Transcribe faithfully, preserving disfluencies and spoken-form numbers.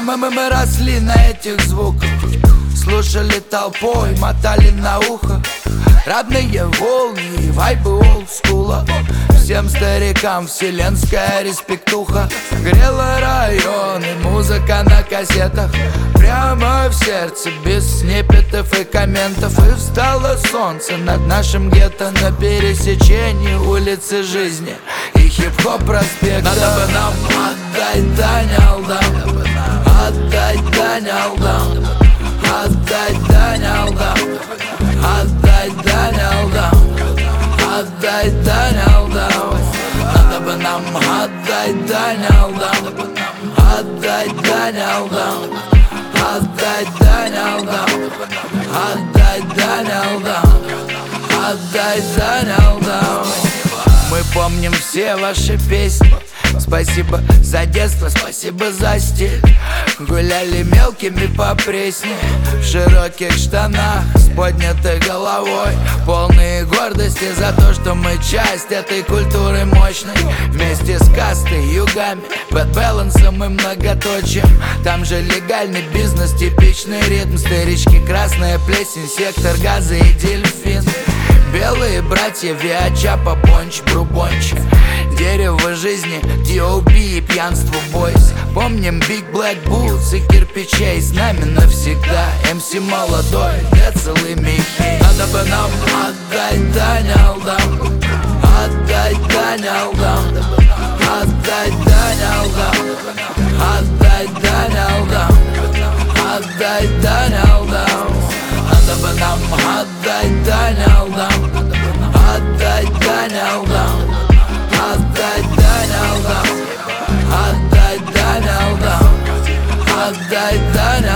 мы, мы, мы росли на этих звуках, слушали толпой, мотали на ухо родные волны и вайбы олдскула. Всем старикам вселенская респектуха. Грела районы, музыка на кассетах, прямо в сердце, без снепетов и комментов. И встало солнце над нашим гетто на пересечении улицы жизни и хип-хоп проспекта. Надо бы нам отдать дань алдам, отдать дань алдам, отдать дань алдам, отдать дань алдам, отдать дань алдам. Надо бы нам отдать дань алдам, отдать дань алдам, отдать дань алдам, отдать дань алдам, отдать дань алдам. Мы помним все ваши песни. Спасибо за детство, спасибо за стиль. Гуляли мелкими по Пресне в широких штанах с поднятой головой, полные гордости за то, что мы часть этой культуры мощной. Вместе с кастой, югами, бэдбэлансом и многоточием. Там же легальный бизнес, типичный ритм. Старички, красная плесень, сектор газа и дельфин. Белые братья, Виачапа, Бонч, Брубонч. Дерево жизни, ди о би и пьянство бойс. Помним Big Black Boots и кирпичей. С нами навсегда эм си молодой, Децл Михей. Надо бы нам отдать дань алдам, отдать дань алдам, отдать дань алдам, отдать дань алдам, отдать дань алдам. Надо бы нам отдать дань алдам, отдать дань алдам, отдать дань алдам, отдать дань алдам, отдать дань алдам.